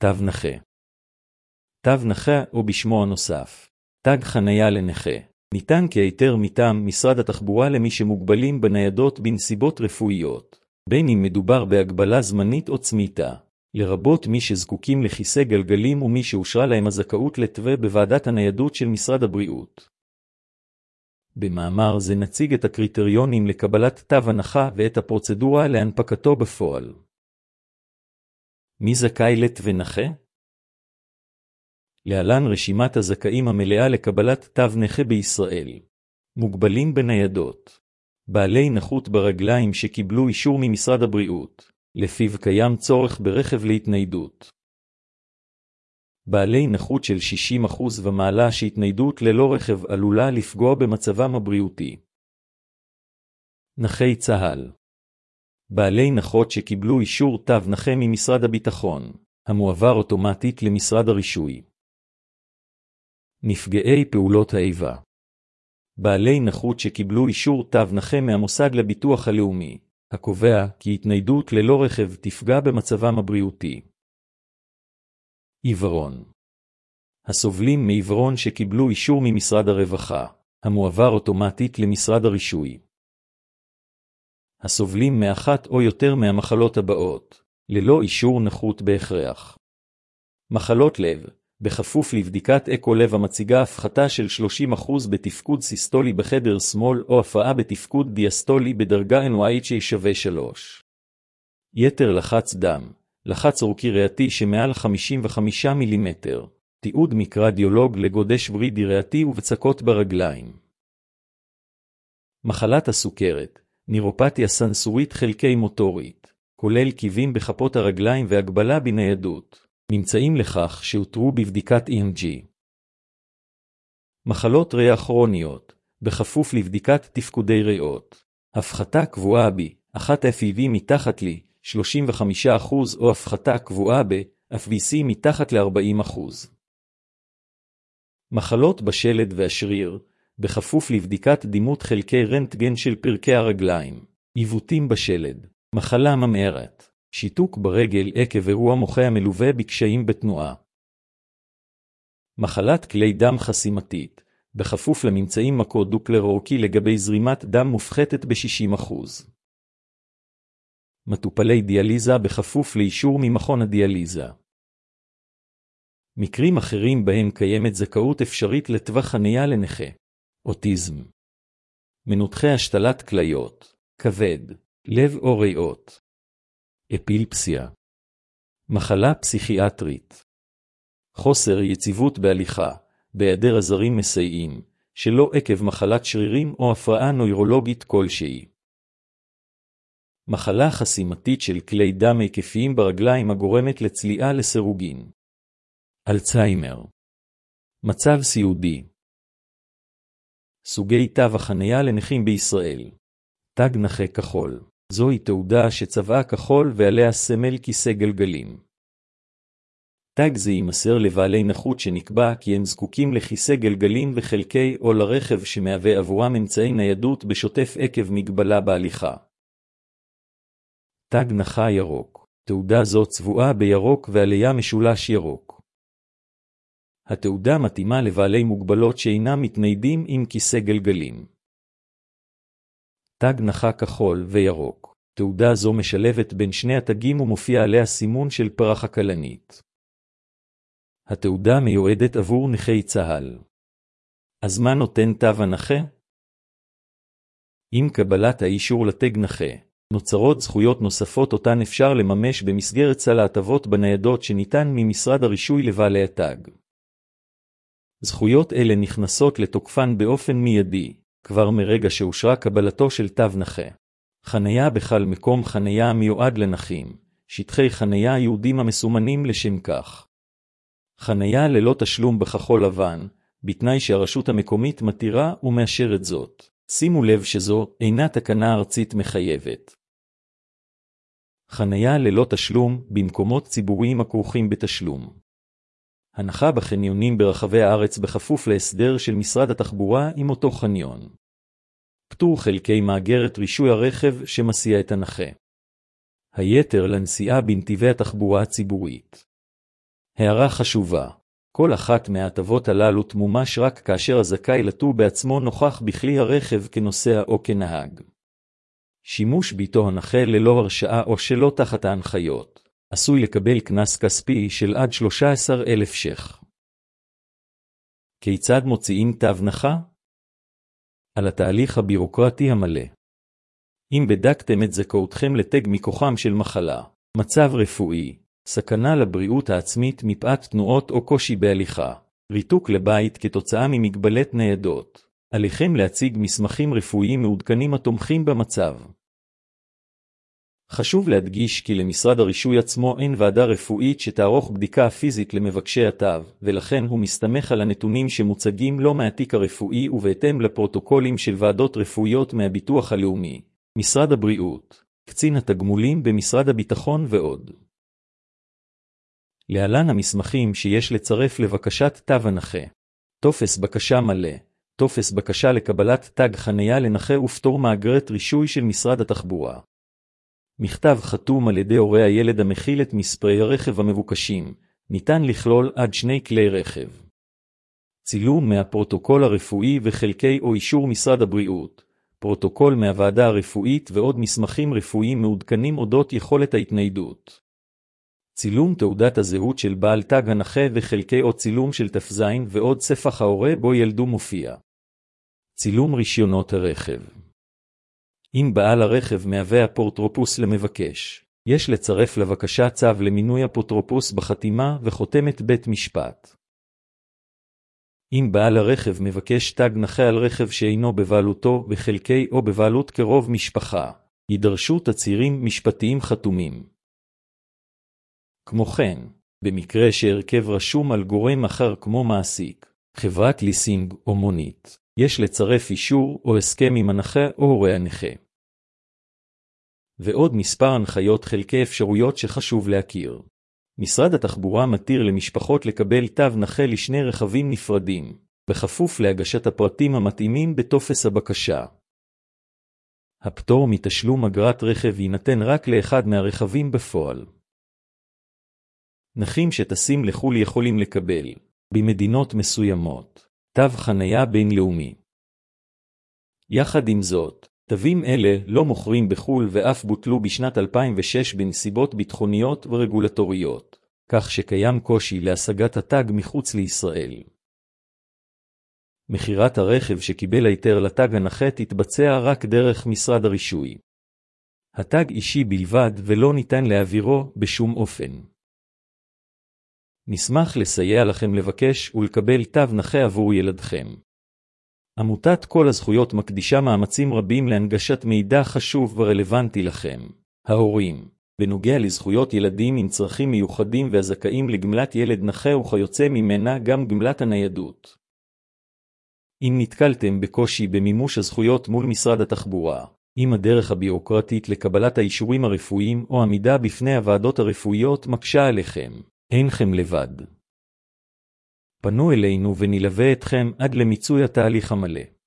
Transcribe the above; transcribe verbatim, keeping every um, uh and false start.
תו נכה. תו נכה או בשמו הנוסף, תג חנייה לנכה, ניתן כהיתר מטעם משרד התחבורה למי שמוגבלים בניידות בנסיבות רפואיות, בין אם מדובר בהגבלה זמנית או צמיתה, לרבות מי שזקוקים לכיסא גלגלים ומי שאושרה להם הזכאות לתווה בוועדת הניידות של משרד הבריאות. במאמר זה נציג את הקריטריונים לקבלת תו הנחה ואת הפרוצדורה להנפקתו בפועל. מי זכאי לתווה נכה? להלן רשימת הזכאים המלאה לקבלת תו נכה בישראל. מוגבלים בניידות. בעלי נכות ברגליים שקיבלו אישור ממשרד הבריאות, לפיו קיים צורך ברכב להתניידות. בעלי נכות של שישים אחוז ומעלה שהתניידות ללא רכב עלולה לפגוע במצבם הבריאותי. נכי צה"ל. בעלי נכות שקיבלו אישור תו נכה ממשרד הביטחון, המועבר אוטומטית למשרד הרישוי. נפגעי פעולות האיבה. בעלי נכות שקיבלו אישור תו נכה מהמוסד לביטוח הלאומי, הקובע כי התניידות ללא רכב תפגע במצבם הבריאותי. עיוורון. הסובלים מעיוורון שקיבלו אישור ממשרד הרווחה, המועבר אוטומטית למשרד הרישוי. הסובלים מאחת או יותר מהמחלות הבאות, ללא אישור נכות בהכרח. מחלות לב, בכפוף לבדיקת אקו לב המציגה הפחתה של שלושים אחוז בתפקוד סיסטולי בחדר שמאל או הפרעה בתפקוד דיאסטולי בדרגה אן וואי אייץ' שווה שלוש. יתר לחץ דם, לחץ עורקי ריאתי שמעל חמישים וחמישה מילימטר, תיעוד מקרדיולוג לגודש ורידי ריאתי ובצקות ברגליים. מחלת הסוכרת, נירופתיה סנסורית חלקי מוטורית, כולל קיבים בכפות הרגליים והגבלה בניידות, נמצאים לכך שאותרו בבדיקת אי אם ג'י. מחלות ריאה כרוניות, בכפוף לבדיקת תפקודי ריאות, הפחתה קבועה בי, אחת אף אי וי מתחת לי, שלושים וחמישה אחוז או הפחתה קבועה ב-אף וי סי מתחת ל-ארבעים אחוז. מחלות בשלד והשריר, בכפוף לבדיקת דימות חלקי רנטגן של פרקי הרגליים, עיוותים בשלד, מחלה ממארת, שיתוק ברגל עקב אירוע מוחה המלווה בקשיים בתנועה. מחלת כלי דם חסימתית, בכפוף לממצאים מקודוקלר אורקי לגבי זרימת דם מופחתת ב-שישים אחוז. מטופלי דיאליזה בכפוף לאישור ממכון הדיאליזה. מקרים אחרים בהם קיימת זכאות אפשרית לתווך חניה לנכה. אוטיזם. מנותחי השתלת כליות, כבד, לב או ריאות. אפילפסיה. מחלה פסיכיאטרית. חוסר יציבות בהליכה, בהיעדר עזרים מסייעים, שלא עקב מחלת שרירים או הפרעה נוירולוגית כלשהי. מחלה חסימתית של כלי דם היקפיים ברגליים הגורמת לצליעה לסירוגין. אלצהיימר. מצב סיעודי. סוגי תו החניה לנכים בישראל. תג נכה כחול. זוהי תעודה שצבעה כחול ועליה סמל כיסא גלגלים. תג זה יימסר לבעלי נכות שנקבע כי הם זקוקים לכיסא גלגלים וחלקי או לרכב שמהווה עבורם אמצעי ניידות בשוטף עקב מגבלה בהליכה. תג נכה ירוק. תעודה זו צבועה בירוק ועליה משולש ירוק. התעודה מתאימה לבעלי מוגבלות שאינם מתניידים עם כיסא גלגלים. תג נכה כחול וירוק. תעודה זו משלבת בין שני התגים ומופיע עליה סימון של פרח הכלנית. התעודה מיועדת עבור נכי צה"ל. אז מה נותן תו הנכה? עם קבלת האישור לתג נכה, נוצרות זכויות נוספות אותן אפשר לממש במסגרת סל ההטבות בניידות שניתן ממשרד הרישוי לבעלי התג. זכויות אלה נכנסות לתוקפן באופן מיידי, כבר מרגע שאושרה קבלתו של תו נכה. חניה בכל מקום חניה המיועד לנכים, שטחי חניה יהודים המסומנים לשם כך. חניה ללא תשלום בכחול לבן, בתנאי שהרשות המקומית מתירה ומאשרת זאת. שימו לב שזו אינה תקנה ארצית מחייבת. חניה ללא תשלום במקומות ציבוריים הכרוכים בתשלום. הנחה בחניונים ברחבי הארץ בכפוף להסדר של משרד התחבורה עם אותו חניון. פטור חלקי מאגרת רישוי הרכב שמסיע את הנכה. היתר לנסיעה בנתיבי התחבורה הציבורית. הערה חשובה. כל אחת מההטבות הללו תמומש רק כאשר הזכאי לטור בעצמו נוכח בכלי הרכב כנוסע או כנהג. שימוש ביתו הנכה ללא הרשאה או שלא תחת ההנחיות עשוי לקבל קנס כספי של עד שלושה עשר אלף ש"ח. כיצד מוציאים תו נכה? על התהליך הבירוקרטי המלא. אם בדקתם את זכאותכם לתג מכוחם של מחלה, מצב רפואי, סכנה לבריאות העצמית מפאת תנועות או קושי בהליכה, ריתוק לבית כתוצאה ממגבלת ניידות, עליכם להציג מסמכים רפואיים מעודכנים התומכים במצב. חשוב להדגיש כי למשרד הרישוי עצמו אין ועדה רפואית שתערוך בדיקה פיזית למבקשי התו, ולכן הוא מסתמך על הנתונים שמוצגים לו מהתיק הרפואי ובהתאם לפרוטוקולים של ועדות רפואיות מהביטוח הלאומי, משרד הבריאות, קצין התגמולים במשרד הביטחון ועוד. להלן המסמכים שיש לצרף לבקשת תו הנכה. טופס בקשה מלא, טופס בקשה לקבלת תג חניה לנכה ופטור מאגרת רישוי של משרד התחבורה. מכתב חתום על ידי הורי הילד המכיל את מספרי הרכב המבוקשים, ניתן לכלול עד שני כלי רכב. צילום מהפרוטוקול הרפואי וחלקי או אישור משרד הבריאות, פרוטוקול מהוועדה הרפואית ועוד מסמכים רפואיים מעודכנים אודות יכולת ההתניידות. צילום תעודת הזהות של בעל תג הנכה וחלקי או צילום של תפזין ועוד ספח ההורה בו ילדו מופיע. צילום רישיונות הרכב. אם בעל הרכב מהווה אפוטרופוס למבקש, יש לצרף לבקשה צו למינוי אפוטרופוס בחתימה וחותמת בית משפט. אם בעל הרכב מבקש תג נכה על רכב שאינו בבעלותו בחלקי או בבעלות קרוב משפחה, יידרשו תצהירים משפטיים חתומים. כמו כן, במקרה שהרכב רשום על גורם אחר כמו מעסיק, חברת ליסינג או מונית, יש לצרף אישור או הסכם עם הנכה או הורי הנכה. ועוד מספר הנחיות חלקי אפשרויות שחשוב להכיר. משרד התחבורה מתיר למשפחות לקבל תו נכה לשני רכבים נפרדים, בכפוף להגשת הפרטים המתאימים בטופס הבקשה. הפטור מתשלום אגרת רכב יינתן רק לאחד מהרכבים בפועל. נכים שטסים לחו"ל יכולים לקבל, במדינות מסוימות, תו חניה בינלאומי. יחד עם זאת, תווים אלה לא מוכרים בחו"ל ואף בוטלו בשנת אלפיים ושש בנסיבות ביטחוניות ורגולטוריות, כך שקיים קושי להשגת התג מחוץ לישראל. מחירת הרכב שקיבל היתר לתג הנכה תתבצע רק דרך משרד הרישוי. התג אישי בלבד ולא ניתן להעבירו בשום אופן. נשמח לסייע לכם לבקש ולקבל תו נכה עבור ילדכם. עמותת כל הזכויות מקדישה מאמצים רבים להנגשת מידע חשוב ורלוונטי לכם, ההורים, בנוגע לזכויות ילדים עם צרכים מיוחדים והזכאים לגמלת ילד נכה וכיוצא ממנה גם גמלת הניידות. אם נתקלתם בקושי במימוש הזכויות מול משרד התחבורה, אם הדרך הבירוקרטית לקבלת האישורים הרפואיים או עמידה בפני הוועדות הרפואיות מקשה עליכם, אינכם לבד. פנו אלינו ונלווה אתכם עד למיצוי התהליך המלא.